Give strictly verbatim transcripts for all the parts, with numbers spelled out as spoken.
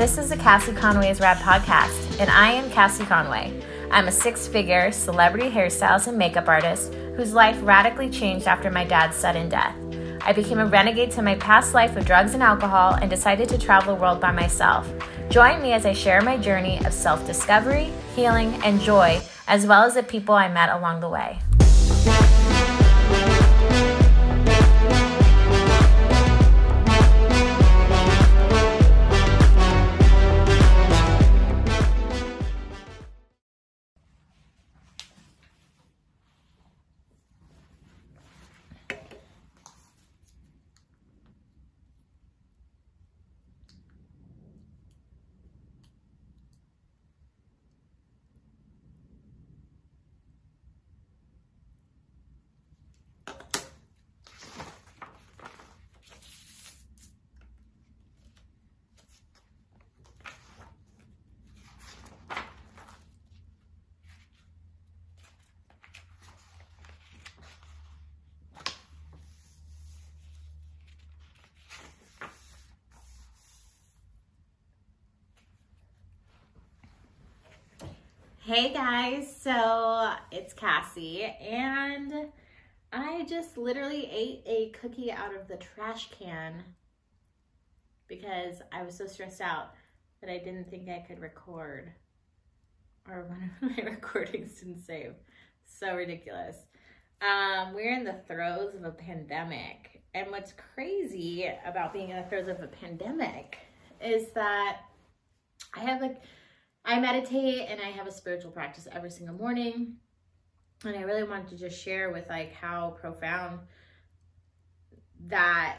This is the Cassie Conway's Rad podcast, and I am Cassie Conway. I'm a six-figure celebrity hairstylist and makeup artist whose life radically changed after my dad's sudden death. I became a renegade to my past life of drugs and alcohol and decided to travel the world by myself. Join me as I share my journey of self-discovery, healing, and joy, as well as the people I met along the way. Hey guys, so it's Cassie, and I just literally ate a cookie out of the trash can because I was so stressed out that I didn't think I could record, or one of my recordings didn't save. So ridiculous. Um, we're in the throes of a pandemic, and what's crazy about being in the throes of a pandemic is that I have like I meditate and I have a spiritual practice every single morning. And I really wanted to just share with like how profound that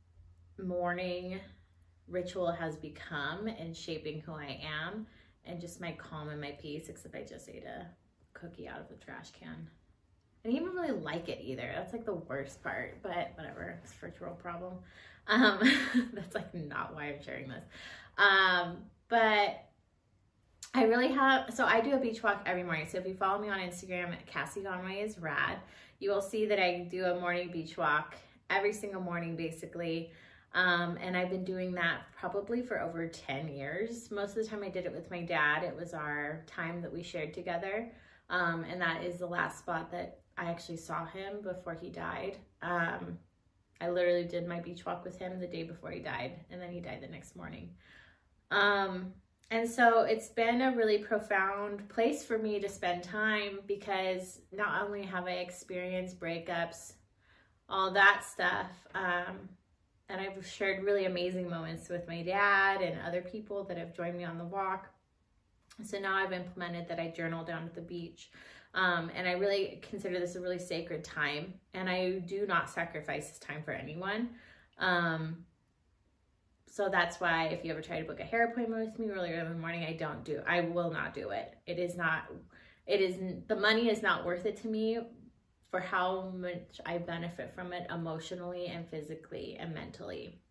morning ritual has become in shaping who I am and just my calm and my peace, except I just ate a cookie out of the trash can. I didn't even really like it either. That's like the worst part, but whatever, it's a first world problem. Um, that's like not why I'm sharing this. Um, but I really have, so I do a beach walk every morning. So if you follow me on Instagram at Cassie Conway is Rad, you will see that I do a morning beach walk every single morning basically. Um, and I've been doing that probably for over ten years. Most of the time I did it with my dad. It was our time that we shared together. Um, and that is the last spot that I actually saw him before he died. Um, I literally did my beach walk with him the day before he died, and then he died the next morning. Um, And so it's been a really profound place for me to spend time because not only have I experienced breakups, all that stuff, um, and I've shared really amazing moments with my dad and other people that have joined me on the walk. So now I've implemented that I journal down at the beach. Um, and I really consider this a really sacred time. And I do not sacrifice this time for anyone. Um, So that's why if you ever try to book a hair appointment with me earlier in the morning, I don't do, I will not do it. It is not, it is, the money is not worth it to me for how much I benefit from it emotionally and physically and mentally.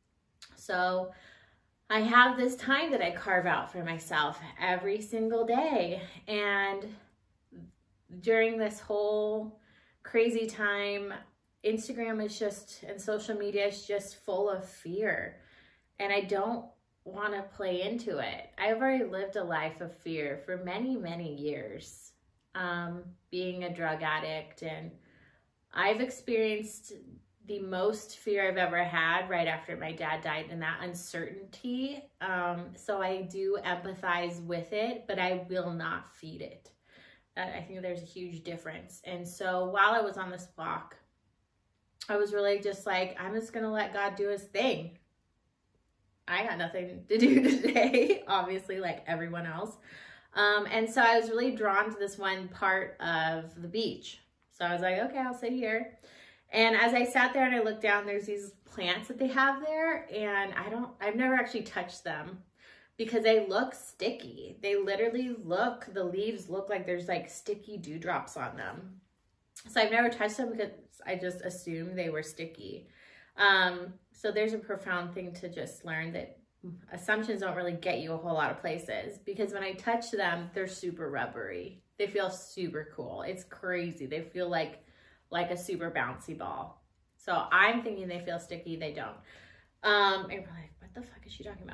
So I have this time that I carve out for myself every single day. And during this whole crazy time, Instagram is just, and social media is just full of fear. And I don't want to play into it. I've already lived a life of fear for many, many years, um, being a drug addict. And I've experienced the most fear I've ever had right after my dad died, and that uncertainty. Um, so I do empathize with it, but I will not feed it. Uh, I think there's a huge difference. And so while I was on this walk, I was really just like, I'm just going to let God do his thing. I got nothing to do today, obviously, like everyone else. Um, and so I was really drawn to this one part of the beach. So I was like, okay, I'll sit here. And as I sat there and I looked down, there's these plants that they have there. And I don't, I've never actually touched them because they look sticky. They literally look, the leaves look like there's like sticky dewdrops on them. So I've never touched them because I just assumed they were sticky. Um, so there's a profound thing to just learn, that assumptions don't really get you a whole lot of places, because when I touch them, they're super rubbery. They feel super cool. It's crazy. They feel like, like a super bouncy ball. So I'm thinking they feel sticky. They don't. Um, and we're like, what the fuck is she talking about?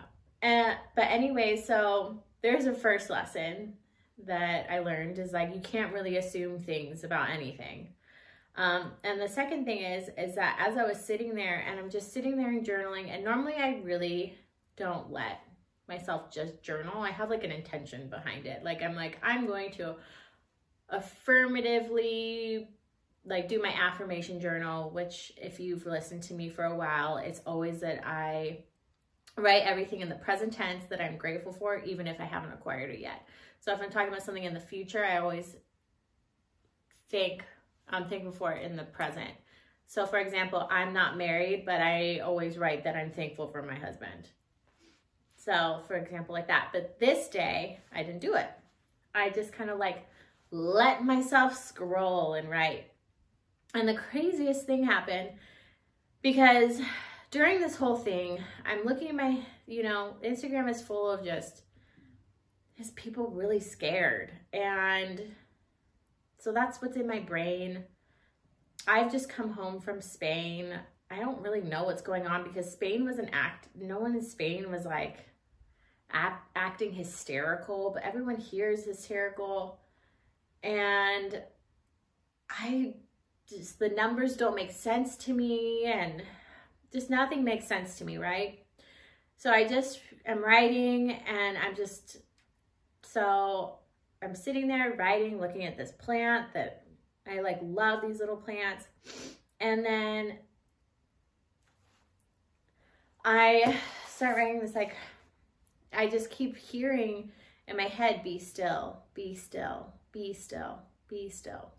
And, but anyway, so there's a first lesson that I learned is like, you can't really assume things about anything. Um, and the second thing is, is that as I was sitting there and I'm just sitting there and journaling, and normally I really don't let myself just journal. I have like an intention behind it. Like, I'm like, I'm going to affirmatively like do my affirmation journal, which if you've listened to me for a while, it's always that I write everything in the present tense that I'm grateful for, even if I haven't acquired it yet. So if I'm talking about something in the future, I always think I'm thankful for it in the present. So for example, I'm not married, but I always write that I'm thankful for my husband. So for example, like that. But this day, I didn't do it. I just kind of like let myself scroll and write. And the craziest thing happened because during this whole thing, I'm looking at my, you know, Instagram is full of just, just people really scared. And so that's what's in my brain. I've just come home from Spain. I don't really know what's going on because Spain was an act. No one in Spain was like act, acting hysterical, but everyone here is hysterical. And I just, the numbers don't make sense to me and just nothing makes sense to me, right? So I just am writing and I'm just, so I'm sitting there writing, looking at this plant that I like love these little plants. And then I start writing this, like, I just keep hearing in my head, be still, be still, be still, be still.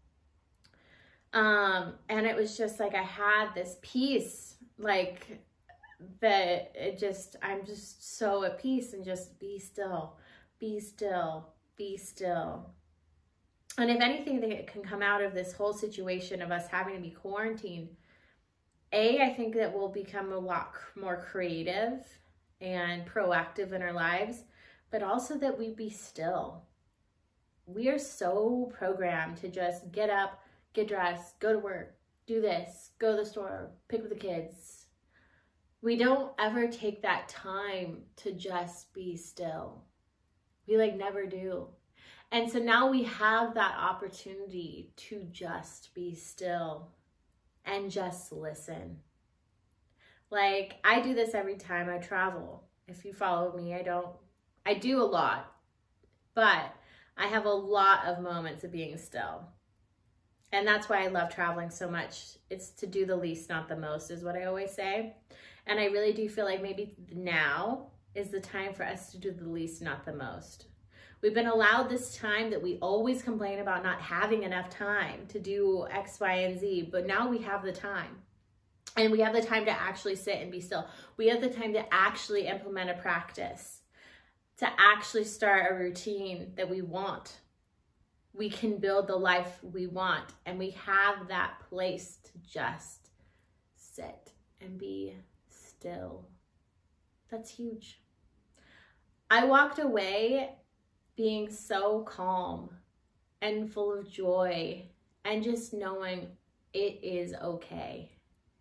Um, and it was just like, I had this peace, like that it just, I'm just so at peace and just be still, be still, be still. And if anything that can come out of this whole situation of us having to be quarantined, A, I think that we'll become a lot more creative and proactive in our lives, but also that we be still. We are so programmed to just get up, get dressed, go to work, do this, go to the store, pick up the kids. We don't ever take that time to just be still. We like never do. And so now we have that opportunity to just be still and just listen. Like, I do this every time I travel. If you follow me, I don't, I do a lot, but I have a lot of moments of being still. And that's why I love traveling so much. It's to do the least, not the most, is what I always say. And I really do feel like maybe now is the time for us to do the least, not the most. We've been allowed this time that we always complain about not having enough time to do X, Y, and Z, but now we have the time. And we have the time to actually sit and be still. We have the time to actually implement a practice, to actually start a routine that we want. We can build the life we want, and we have that place to just sit and be still. That's huge. I walked away being so calm and full of joy and just knowing it is okay.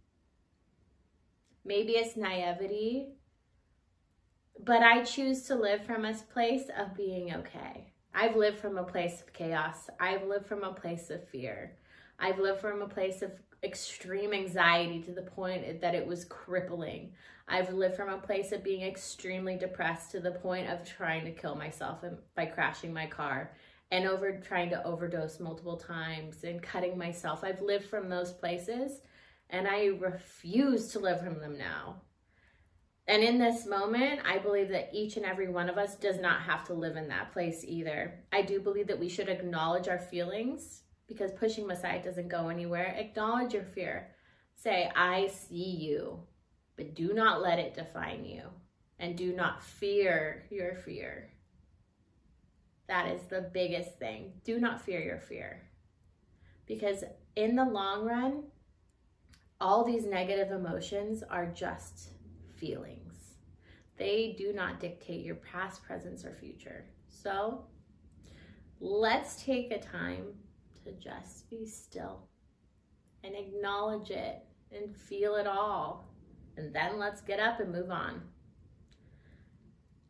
Maybe it's naivety, but I choose to live from a place of being okay. I've lived from a place of chaos. I've lived from a place of fear. I've lived from a place of extreme anxiety to the point that it was crippling. I've lived from a place of being extremely depressed to the point of trying to kill myself by crashing my car and over trying to overdose multiple times and cutting myself. I've lived from those places and I refuse to live from them now. And in this moment, I believe that each and every one of us does not have to live in that place either. I do believe that we should acknowledge our feelings because pushing them aside doesn't go anywhere. Acknowledge your fear. Say, I see you, but do not let it define you. And do not fear your fear. That is the biggest thing. Do not fear your fear. Because in the long run, all these negative emotions are just feelings. They do not dictate your past, present, or future. So let's take a time to just be still and acknowledge it and feel it all. And then let's get up and move on.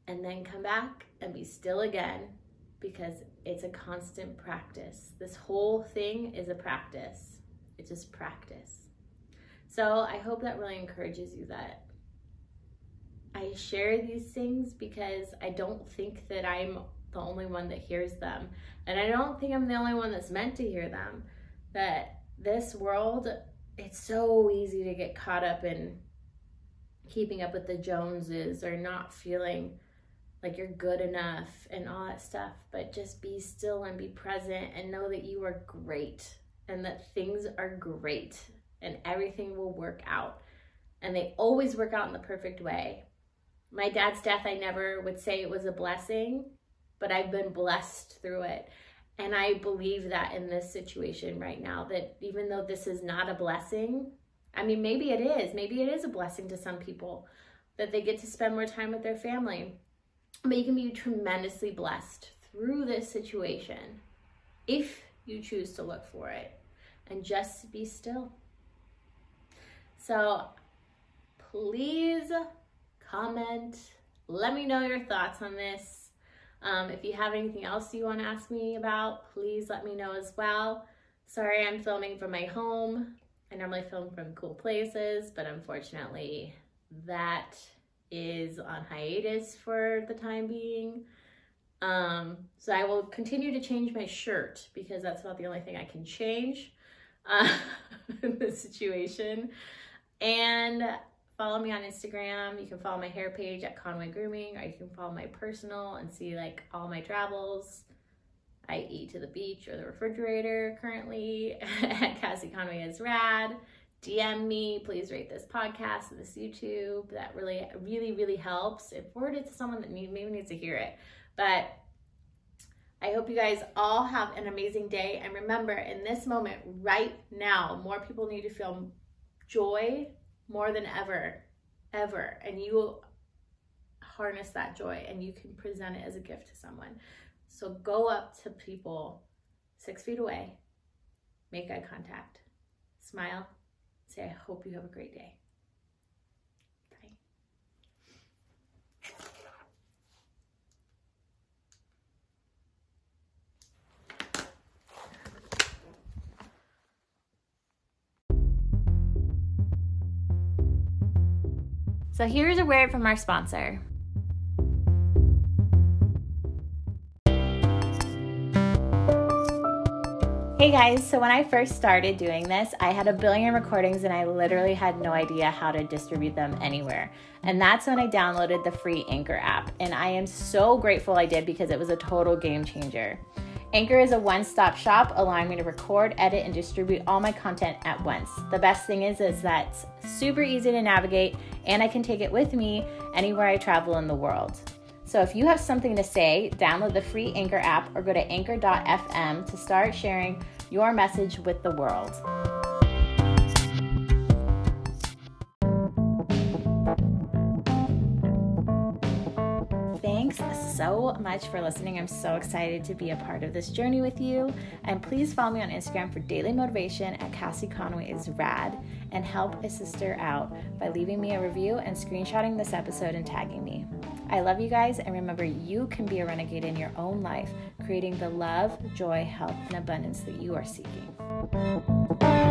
and then come back and be still again, because it's a constant practice. This whole thing is a practice. It's just practice. So I hope that really encourages you, that I share these things because I don't think that I'm the only one that hears them. And I don't think I'm the only one that's meant to hear them. That this world, it's so easy to get caught up in keeping up with the Joneses or not feeling like you're good enough and all that stuff. But just be still and be present and know that you are great and that things are great and everything will work out. And they always work out in the perfect way. My dad's death, I never would say it was a blessing, but I've been blessed through it. And I believe that in this situation right now, that even though this is not a blessing, I mean, maybe it is. Maybe it is a blessing to some people that they get to spend more time with their family. But you can be tremendously blessed through this situation if you choose to look for it and just be still. So please comment. Let me know your thoughts on this. Um, if you have anything else you want to ask me about, please let me know as well. Sorry, I'm filming from my home. I normally film from cool places, but unfortunately that is on hiatus for the time being. Um, so I will continue to change my shirt because that's about the only thing I can change uh, in this situation. And follow me on Instagram. You can follow my hair page at Conway Grooming, or you can follow my personal and see like all my travels. I eat to the beach or the refrigerator currently at Cassie Conway is Rad. D M me, please rate this podcast, this YouTube. That really, really, really helps. And forward it to someone that need, maybe needs to hear it. But I hope you guys all have an amazing day. And remember, in this moment right now, more people need to feel joy more than ever, ever. And you will harness that joy and you can present it as a gift to someone. So go up to people six feet away, make eye contact, smile, say, I hope you have a great day. Bye. So here's a word from our sponsor. Hey guys, so when I first started doing this, I had a billion recordings and I literally had no idea how to distribute them anywhere. And that's when I downloaded the free Anchor app. And I am so grateful I did because it was a total game changer. Anchor is a one-stop shop allowing me to record, edit, and distribute all my content at once. The best thing is, is that it's super easy to navigate and I can take it with me anywhere I travel in the world. So if you have something to say, download the free Anchor app or go to anchor dot f m to start sharing your message with the world. Thanks so much for listening. I'm so excited to be a part of this journey with you. And please follow me on Instagram for daily motivation at Cassie Conway is Rad, and help a sister out by leaving me a review and screenshotting this episode and tagging me. I love you guys, and remember, you can be a renegade in your own life, creating the love, joy, health, and abundance that you are seeking.